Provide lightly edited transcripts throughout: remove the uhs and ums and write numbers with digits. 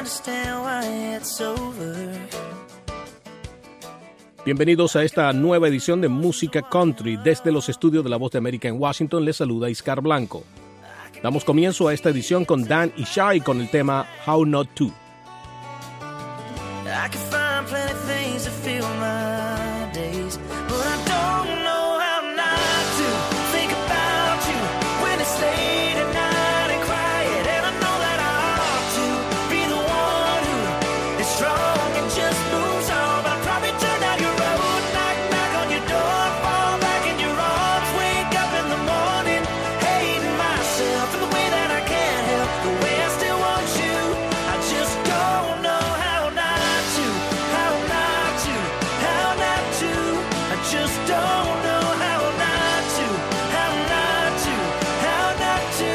understand why it's over. Bienvenidos a esta nueva edición de Música Country. Desde los estudios de La Voz de América en Washington les saluda Iscar Blanco. Damos comienzo a esta edición con Dan y Shy con el tema How Not To. I can find plenty of things to fill my days, but I don't know how not to think about you when it's late at night and quiet, and I know that I ought to be the one who is strong and just moves on, but I probably turn down your road, knock on your door, fall back in your arms, wake up in the morning, hating myself and the way that I can't help the way I still want you. I just don't know how not to, how not to, how not to. I just don't know how not to, how not to, how not to.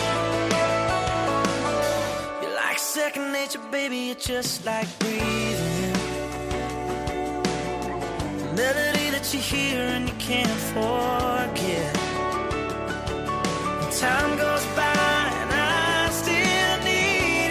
You're like second nature, baby, you're just like breathing. Melody that you hear and you can't forget. Time goes by and I still need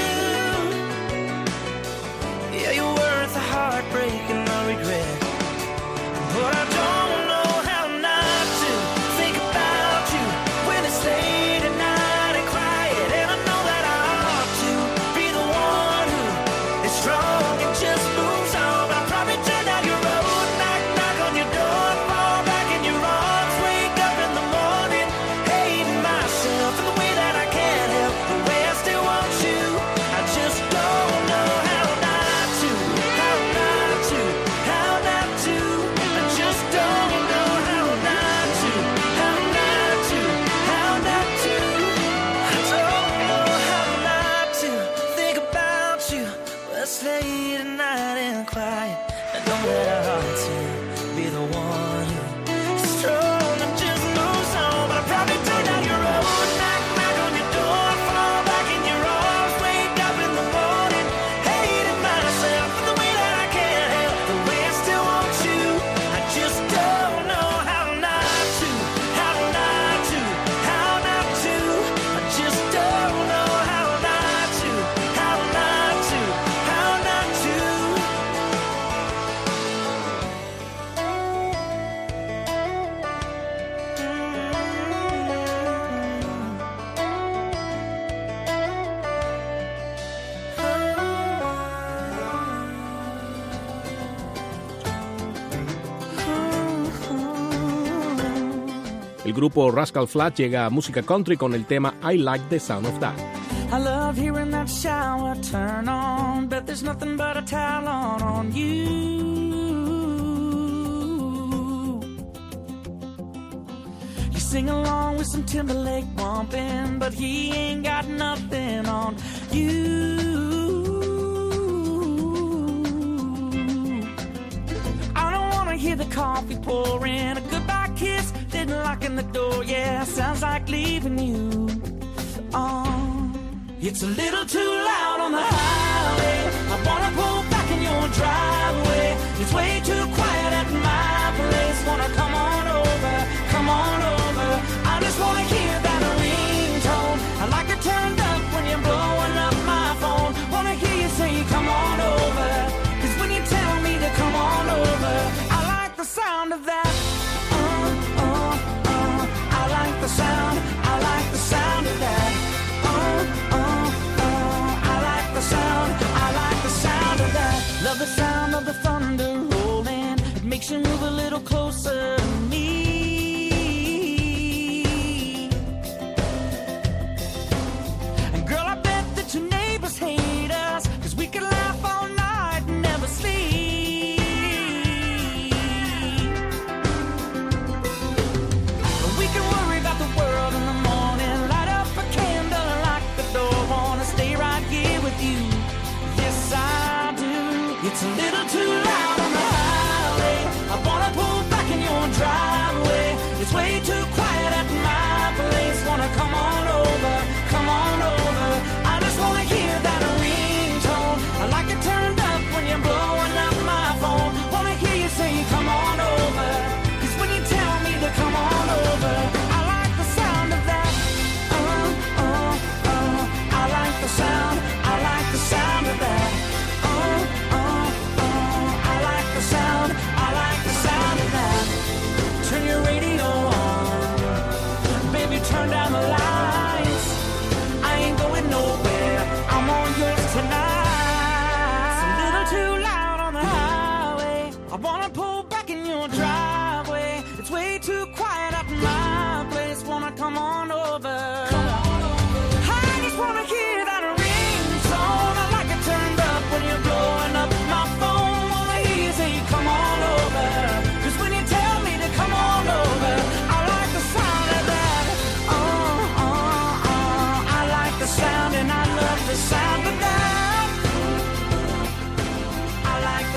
you. Yeah, you're worth the heartbreak and the regret, but I don't know how not to think about you when it's late at night and quiet, and I know that I ought to be the one who is strong and just moves on, but I probably turn down your road, knock on your door, fall back in your arms, wake up in the morning, hating myself and the way that I can't help the way I still want you. I just don't know how not to, how not to, how not to. I just don't know how not to, how not to, how not to. I don't know how not to think about you when it's late at night and quiet. I know that I ought to be the one who's strong and just moves on, but I probably turn down your road, knock on your door, fall back in your arms, wake up in the morning, hating myself and the way that I can't help the way I still want you. I just don't know how not to, how not to, how not to. I just don't know how not to, how not to, how not to. El grupo Rascal Flatts llega a Música Country con el tema I Like the Sound of That. I love hearing that shower turn on. Bet there's nothing but a towel on you. You sing along with some Timberlake bumping, but he ain't got nothing on you. I don't wanna hear the coffee pouring, a goodbye kiss, then locking the door. Yeah, sounds like leaving you. It's a little too loud on the highway. I wanna pull back in your driveway. It's way too quiet at my place. Wanna come on over, come on over. I just wanna hear that ringtone. I like it turned up when you're blowing up my phone. Wanna hear you say come on over, 'cause when you tell me to come on over, I like the sound of that. I like the sound, I like the sound of that. I like the sound of that. Love the sound of the thunder rolling. It makes you move a little closer to me. And girl, I bet that your neighbors hate us, 'cause we could laugh all night and never sleep. We can worry about the world in the morning, light up a candle and lock the door. Wanna stay right here with you. Yes, I do. It's a little too loud on the highway. I wanna pull back in your driveway. It's way too quiet at my place. Wanna come on over, come on over. I just wanna hear that ringtone. I like it turned up when you're blowing up my phone. Wanna hear you say come on over, 'cause when you tell me to come on over, I like the sound of that. I like the sound, I like the sound.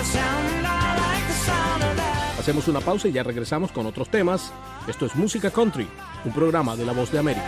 the sound, I like the sound of that. Hacemos una pausa y ya regresamos con otros temas. Esto es Música Country, un programa de La Voz de América.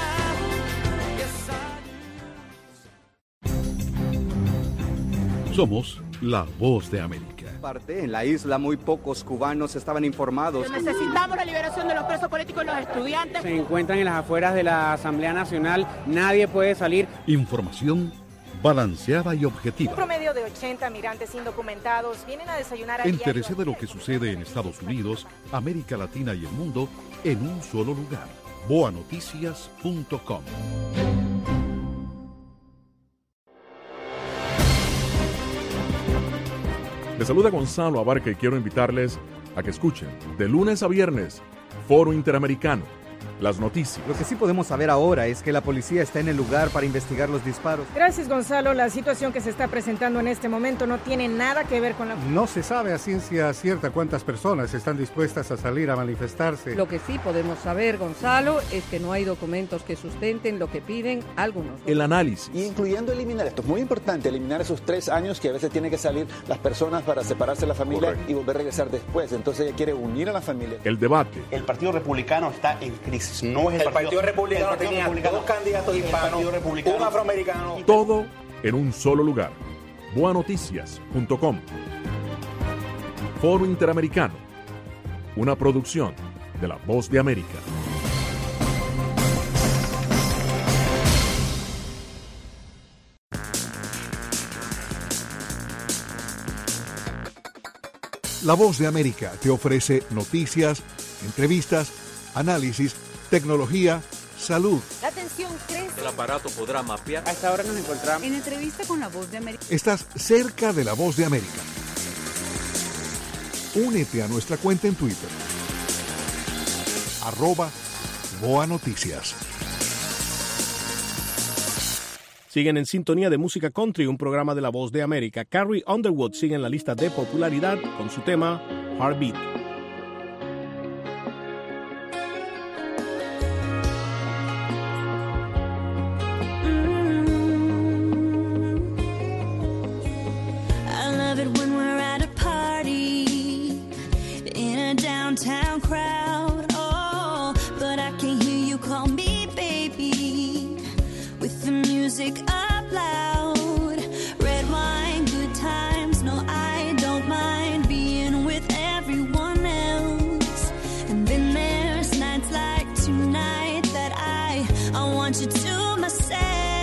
Somos La Voz de América. En la isla muy pocos cubanos estaban informados. Necesitamos la liberación de los presos políticos y los estudiantes. Se encuentran en las afueras de la Asamblea Nacional, nadie puede salir. Información balanceada y objetiva. Un promedio de 80 migrantes indocumentados vienen a desayunar a Entérese de lo que sucede en Estados Unidos, América Latina y el mundo en un solo lugar. boanoticias.com. Les saluda Gonzalo Abarca y quiero invitarles a que escuchen de lunes a viernes Foro Interamericano, las noticias. Lo que sí podemos saber ahora es que la policía está en el lugar para investigar los disparos. Gracias, Gonzalo. La situación que se está presentando en este momento no tiene nada que ver con la... No se sabe a ciencia cierta cuántas personas están dispuestas a salir a manifestarse. Lo que sí podemos saber, Gonzalo, es que no hay documentos que sustenten lo que piden algunos. El análisis. Incluyendo eliminar, esto es muy importante, eliminar esos 3 años que a veces tienen que salir las personas para separarse de la familia. Correcto. Y volver a regresar después. Entonces ella quiere unir a la familia. El debate. El Partido Republicano está en crisis. No es el Partido Republicano tenía 2 candidatos hispanos, un afroamericano. Todo en un solo lugar. boanoticias.com. Foro Interamericano, una producción de La Voz de América. La Voz de América te ofrece noticias, entrevistas, análisis, tecnología, salud. La tensión crece. El aparato podrá mapear. A esta hora nos encontramos en entrevista con La Voz de América. Estás cerca de La Voz de América. Únete a nuestra cuenta en Twitter. @BoaNoticias. Siguen en sintonía de Música Country, un programa de La Voz de América. Carrie Underwood sigue en la lista de popularidad con su tema Heartbeat. Downtown crowd, oh, but I can hear you call me baby, with the music up loud, red wine, good times, no I don't mind being with everyone else, and then there's nights like tonight that I want you to myself,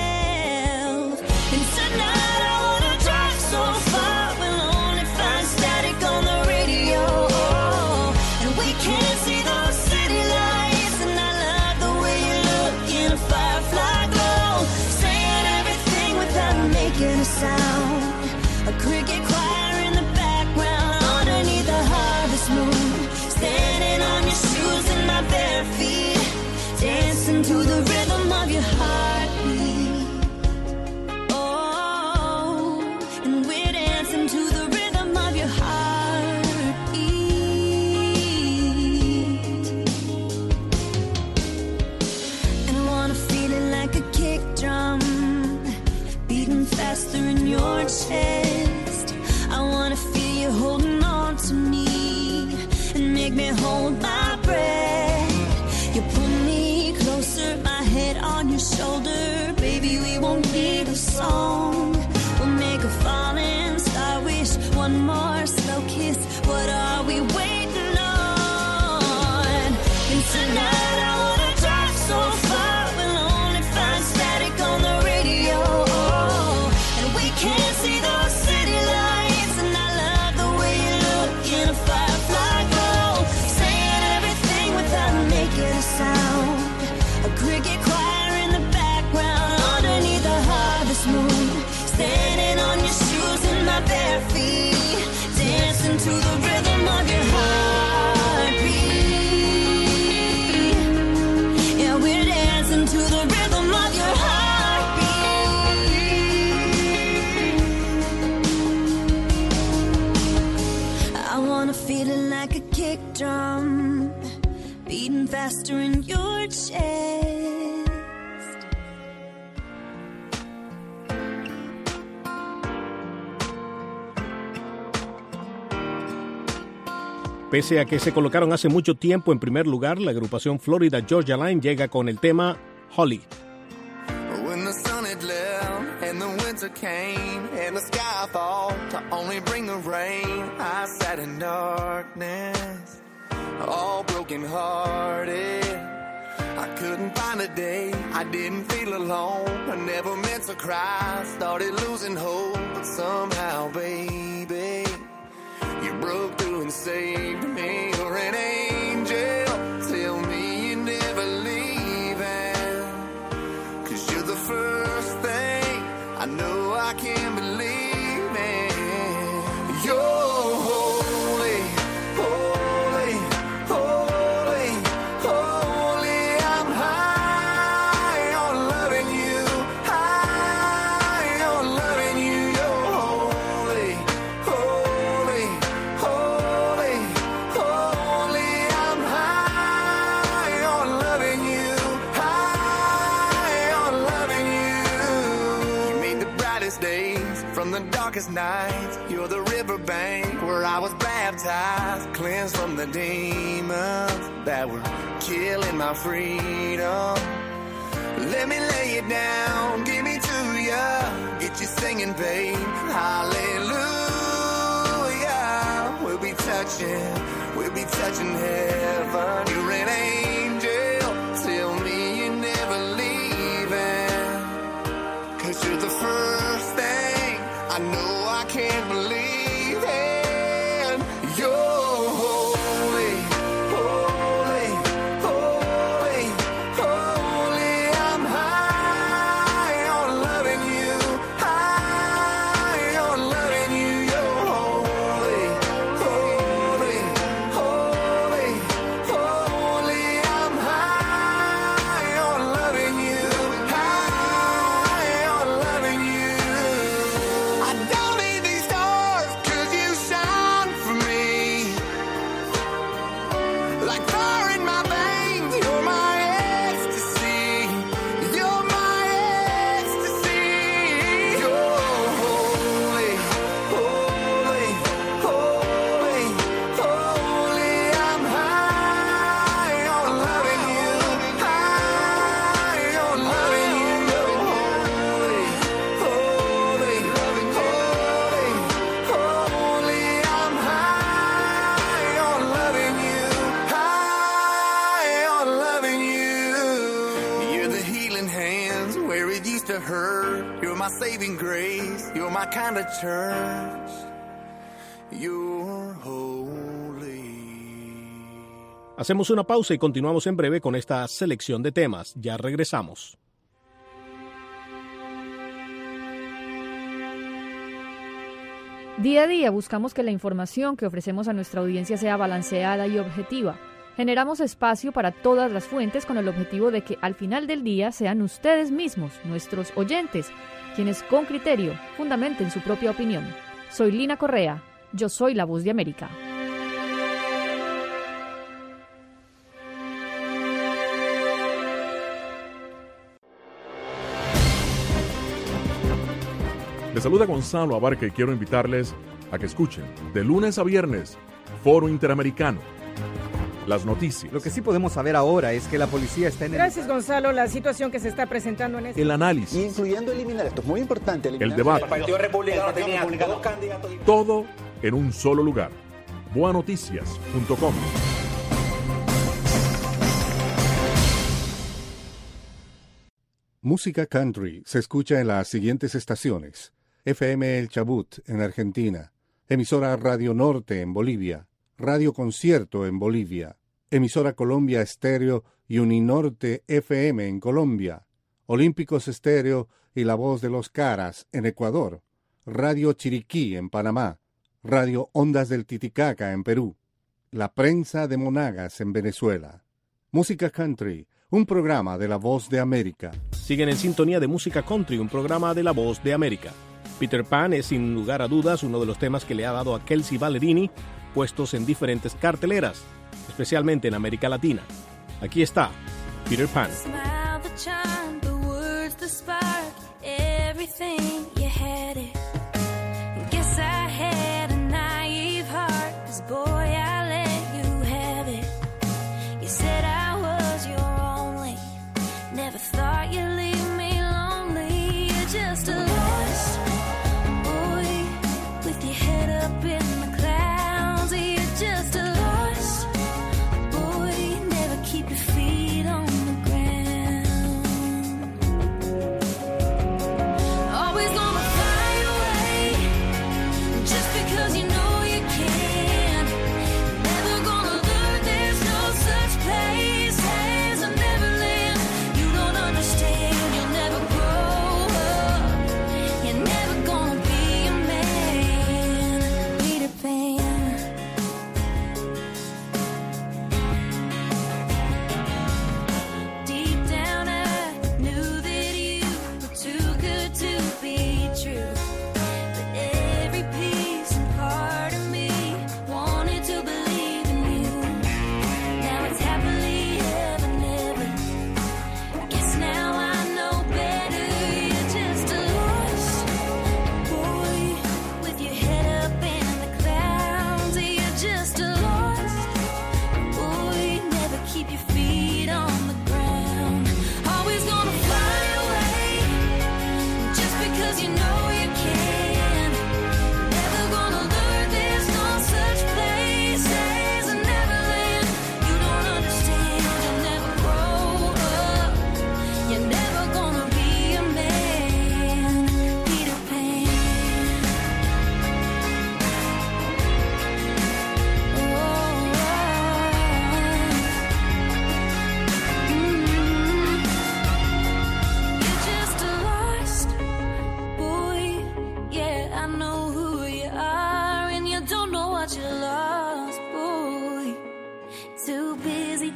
and tonight I wanna drive so far, we'll only find static on the radio. Can't see those city lights, and I love the way you look in a firefly glow, saying everything without making a sound, a cricket choir in the background, underneath the harvest moon, standing on your shoes and my bare feet, dancing to the rhythm of your heartbeat, oh, and we're dancing to the rhythm of your heartbeat. Drum beating faster in your chest. I wanna feel you holding on to me and make me hold my breath. You pull me closer, my head on your shoulder. Baby, we won't need a song. We'll make a falling star wish. One more slow kiss. What are we waiting on? And tonight I wanna drive so far. On the radio, and we can't see those city lights, and I love the way you look in a firefly glow, saying everything without making a sound, a cricket choir in the background, underneath the harvest moon, standing on your shoes and my bare feet, dancing to the rhythm of your heartbeat, yeah, we're dancing to the rhythm of your heart. Feeling like a kick drum, beating faster in your chest. Pese a que se colocaron hace mucho tiempo en primer lugar, la agrupación Florida Georgia Line llega con el tema Holly. When the sun had left and the winter came and the sky fall to only bring the rain, I sat in darkness, all broken hearted. I couldn't find a day, I didn't feel alone, I never meant to cry, started losing hope, but somehow, baby, you broke through and saved me. You're an angel, tell me you're never leaving, 'cause you're the first thing I know I can believe in. You're holy, holy, holy, holy. I'm high on loving you, high on loving you. You're holy, holy, holy, holy. I'm high on loving you, high on loving you. You made the brightest days from the darkest nights. You're the riverbank where I was baptized, cleansed from the demons that were killing my freedom. Let me lay it down, give me to ya, get you singing, babe, hallelujah. We'll be touching heaven. You're an angel, tell me you're never leaving, 'cause you're the first thing I know I can't believe in. You're holy, holy, holy, holy. I'm high on loving you, high on loving you. You're holy, holy, holy, holy. I'm high on loving you, high on loving you. I don't need these stars 'cause you shine for me. Like fire in my veins, you're my ecstasy. You're my ecstasy. You're holy, holy, holy, holy. I'm high on loving you, high on loving you. You're holy, holy, holy, holy. I'm high on loving you, high on loving you. You're the healing hands where it used to hurt. You're my saving grace. You're my kind of church. You're holy. Hacemos una pausa y continuamos en breve con esta selección de temas. Ya regresamos. Día a día buscamos que la información que ofrecemos a nuestra audiencia sea balanceada y objetiva. Generamos espacio para todas las fuentes con el objetivo de que al final del día sean ustedes mismos, nuestros oyentes, quienes con criterio fundamenten su propia opinión. Soy Lina Correa, yo soy la Voz de América. Les saluda Gonzalo Abarca y quiero invitarles a que escuchen de lunes a viernes Foro Interamericano. Las noticias. Lo que sí podemos saber ahora es que la policía está en el... Gracias, Gonzalo. La situación que se está presentando en este... El análisis. Incluyendo eliminar, esto es muy importante. El debate. El Partido Republicano tenía dos candidatos. Todo en un solo lugar. boanoticias.com. Música country se escucha en las siguientes estaciones: FM El Chubut en Argentina, emisora Radio Norte en Bolivia, Radio Concierto en Bolivia, emisora Colombia Estéreo y Uninorte FM en Colombia, Olímpicos Estéreo y La Voz de los Caras en Ecuador, Radio Chiriquí en Panamá, Radio Ondas del Titicaca en Perú, La Prensa de Monagas en Venezuela. Música country, un programa de La Voz de América. Siguen en sintonía de Música Country, un programa de La Voz de América. Peter Pan es sin lugar a dudas uno de los temas que le ha dado a Kelsey Ballerini puestos en diferentes carteleras, especialmente en América Latina. Aquí está Peter Pan. Smile, the charm, the words, the spark, everything, you had it. Guess I had a naive heart, 'cause boy, I let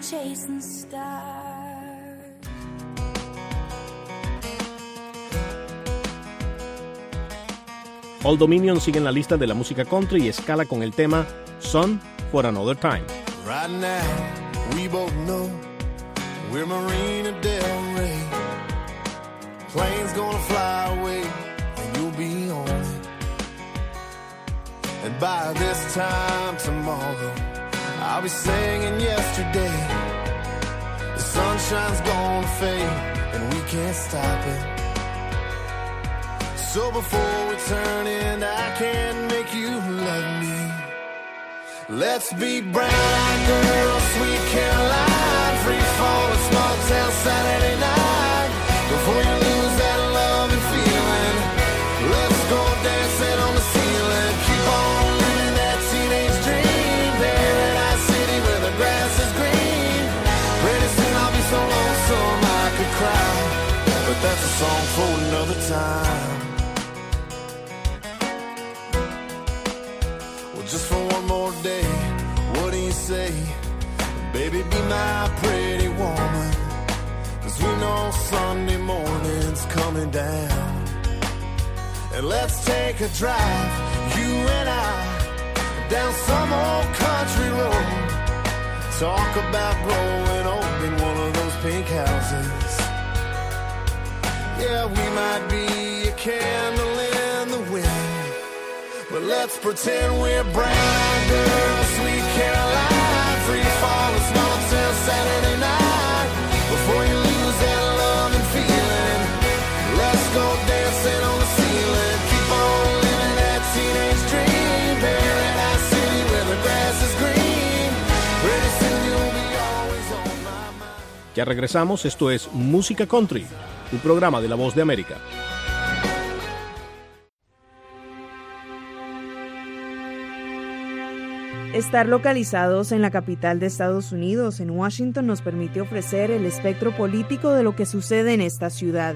chasing stars. Old Dominion sigue en la lista de la música country y escala con el tema Son for Another Time. Right now, we both know we're Marina Del Rey. Plane's gonna fly away, and you'll be on it. And by this time tomorrow, I'll be singing yesterday. The sunshine's gonna fade, and we can't stop it. So before we turn in, I can't make you love me. Let's be brown girls, sweet Caroline, free fall, small town Saturday night. Before you lose that love and feeling, let's go dancing on the ceiling. Keep on living that teenage dream, Paradise City where the grass is green. Pretty soon I'll be so lonesome I could cry, but that's a song for another time. Just for one more day, what do you say? Baby, be my pretty woman, 'cause we know Sunday morning's coming down. And let's take a drive, you and I, down some old country road. Talk about growing old in one of those pink houses. Yeah, we might be a candle in the wind, but let's pretend we're brown girls, sweet Caroline, free fall, a small town Saturday night. Before you lose that love and feeling, let's go dancing on the ceiling. Keep on living that teenage dream, Paradise City where the grass is green. Pretty soon you'll be always on my mind. Ya regresamos, esto es Música Country, un programa de La Voz de América. Estar localizados en la capital de Estados Unidos, en Washington, nos permite ofrecer el espectro político de lo que sucede en esta ciudad.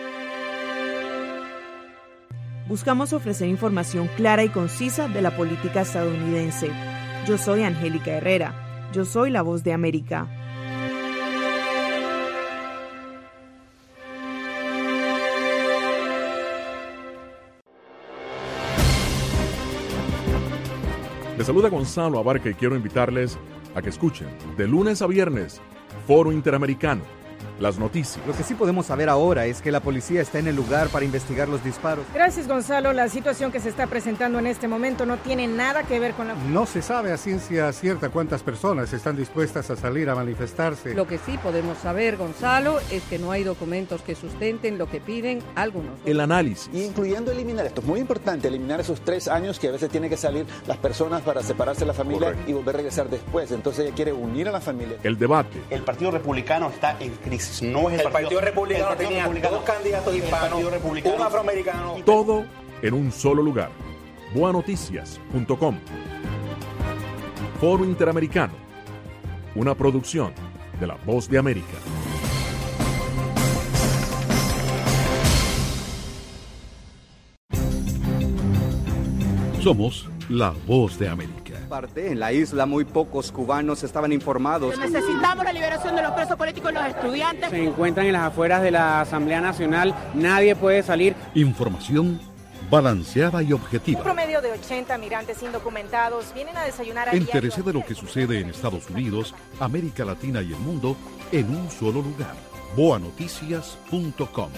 Buscamos ofrecer información clara y concisa de la política estadounidense. Yo soy Angélica Herrera. Yo soy La Voz de América. Les saluda Gonzalo Abarca y quiero invitarles a que escuchen de lunes a viernes Foro Interamericano, las noticias. Lo que sí podemos saber ahora es que la policía está en el lugar para investigar los disparos. Gracias, Gonzalo. La situación que se está presentando en este momento no tiene nada que ver con la... No se sabe a ciencia cierta cuántas personas están dispuestas a salir a manifestarse. Lo que sí podemos saber, Gonzalo, es que no hay documentos que sustenten lo que piden algunos. El análisis. Incluyendo eliminar, esto es muy importante, eliminar esos 3 años que a veces tienen que salir las personas para separarse de la familia. Correcto. Y volver a regresar después. Entonces ella quiere unir a la familia. El debate. El Partido Republicano está en crisis. No es el Partido Republicano tenía 2 candidatos hispanos, un afroamericano. Todo en un solo lugar. boanoticias.com. Foro Interamericano, una producción de La Voz de América. Somos La Voz de América. En la isla muy pocos cubanos estaban informados. Necesitamos la liberación de los presos políticos y los estudiantes. Se encuentran en las afueras de la Asamblea Nacional, nadie puede salir. Información balanceada y objetiva. Un promedio de 80 migrantes indocumentados vienen a desayunar a Entérese de lo que sucede en Estados Unidos, América Latina y el mundo en un solo lugar. boanoticias.com.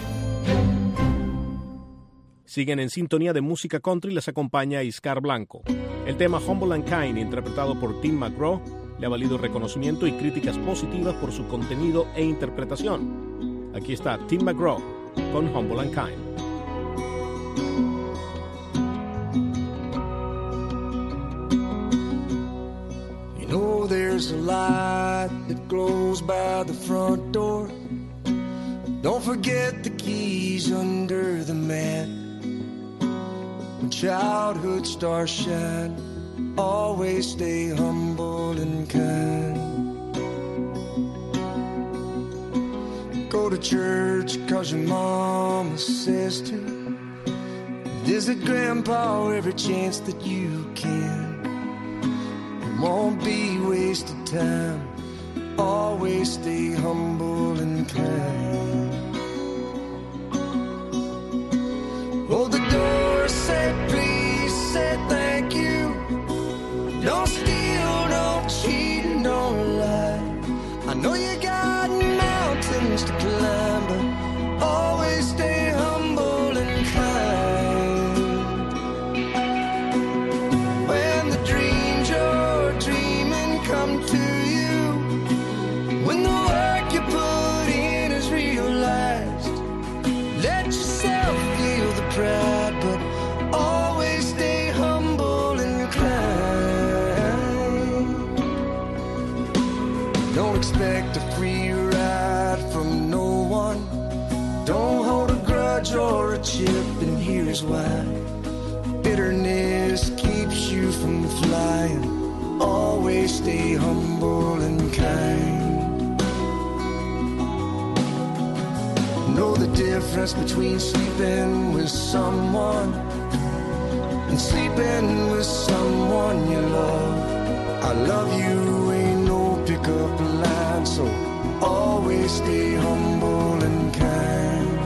Siguen en sintonía de música country, les acompaña Iscar Blanco. El tema Humble and Kind, interpretado por Tim McGraw, le ha valido reconocimiento y críticas positivas por su contenido e interpretación. Aquí está Tim McGraw con Humble and Kind. You know there's a light that glows by the front door. Don't forget the keys under the mat. When childhood stars shine, always stay humble and kind. Go to church 'cause your mama says to. Visit grandpa every chance that you can. It won't be wasted time always stay humble and kind. Hold the door, say please, say thank you. Don't steal, don't cheat, and don't lie. I know you got mountains to climb, but always stay humble and kind. When the dreams you're dreaming come to you, when the work you put in is realized, let yourself feel the pride, but always stay humble and kind. Don't expect a free ride from no one. Don't hold a grudge or a chip, and here's why. Bitterness keeps you from flying. Always stay humble and kind. Know the difference between sleeping with someone and sleeping with someone you love. I love you ain't no pickup line, so always stay humble and kind.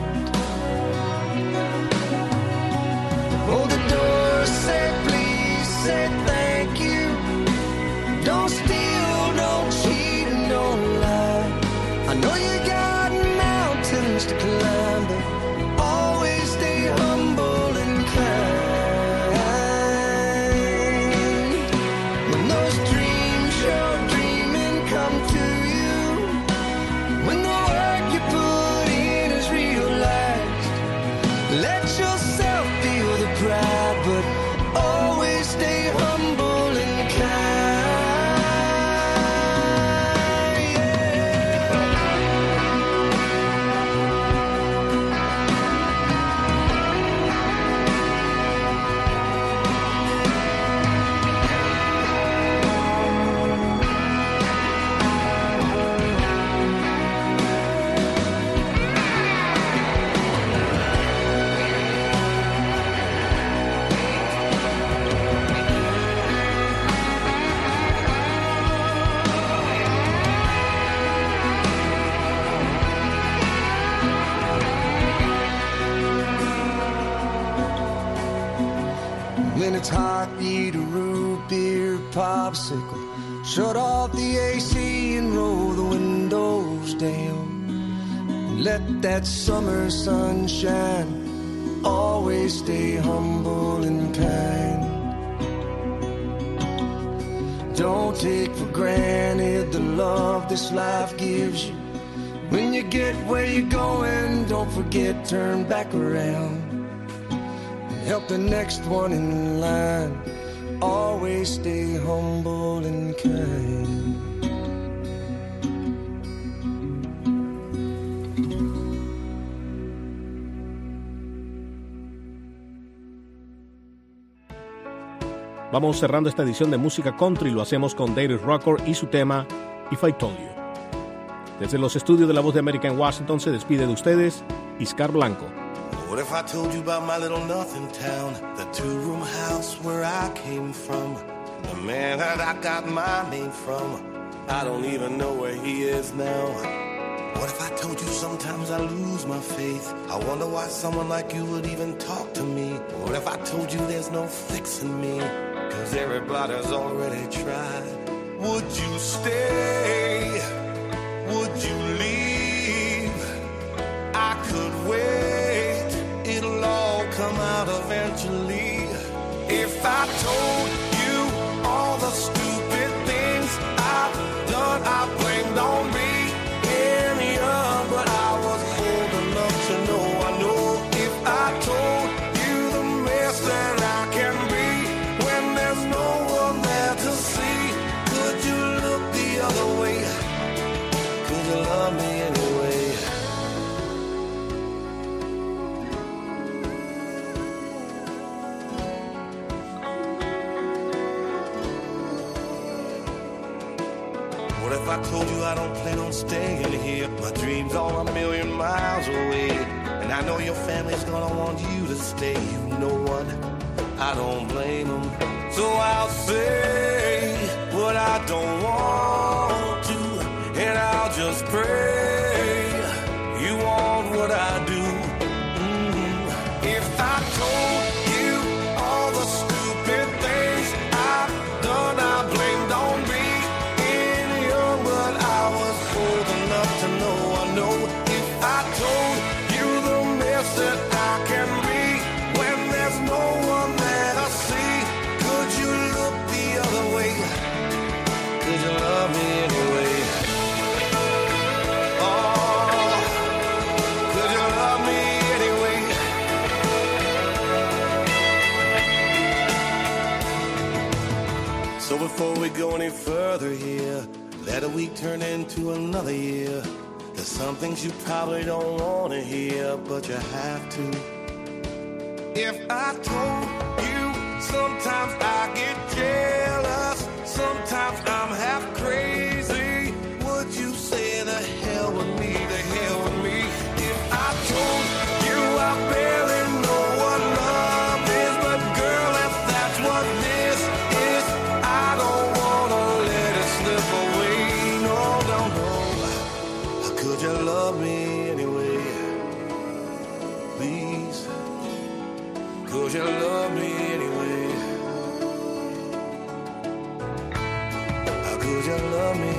Hold the door, say please, say thank you. Don't steal, don't cheat, and don't lie. I know you got mountains to climb, but always stay humble and kind. When those dreams you're dreaming come to you, when the work you put in is realized, let yourself feel the pride, but always stay humble and kind. When it's hot, eat a root beer popsicle. Shut off the AC and roll the windows down. Let that summer sun shine. Always stay humble and kind. Don't take for granted the love this life gives you. When you get where you're going, don't forget, turn back around. Help the next one in line. Always stay humble and kind. Vamos cerrando esta edición de Música Country y lo hacemos con Darius Rucker y su tema If I Told You. Desde los estudios de La Voz de América en Washington se despide de ustedes Iscar Blanco. What if I told you about my little nothing town, the two-room house where I came from, the man that I got my name from? I don't even know where he is now. What if I told you sometimes I lose my faith? I wonder why someone like you would even talk to me. What if I told you there's no fixing me, 'cause everybody's already tried? Would you stay? Would you leave? I could wait, it'll all come out eventually. If I told you all the stupid things I've done, I blamed on me. But I was old enough to know, I know if I told you the mess that I can be when there's no one there to see, could you look the other way? Could you love me anyway? What if I told you I don't plan on staying here? My dream's all a million miles away, and I know your family's gonna want you to stay. You know what? I don't blame them. So I'll say what I don't want to, and So before we go any further here, let a week turn into another year. There's some things you probably don't want to hear, but you have to. If I told you, sometimes I get jealous, sometimes I'm half crazy, would you say the hell with me, the hell with me? If I told you I barely know what love is, but girl, if that's what this is, I don't wanna let it slip away. No, no, no. How could you love me anyway? Please, could you love me anyway? How could you love me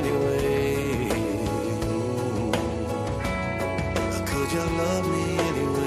anyway? How could you love me anyway?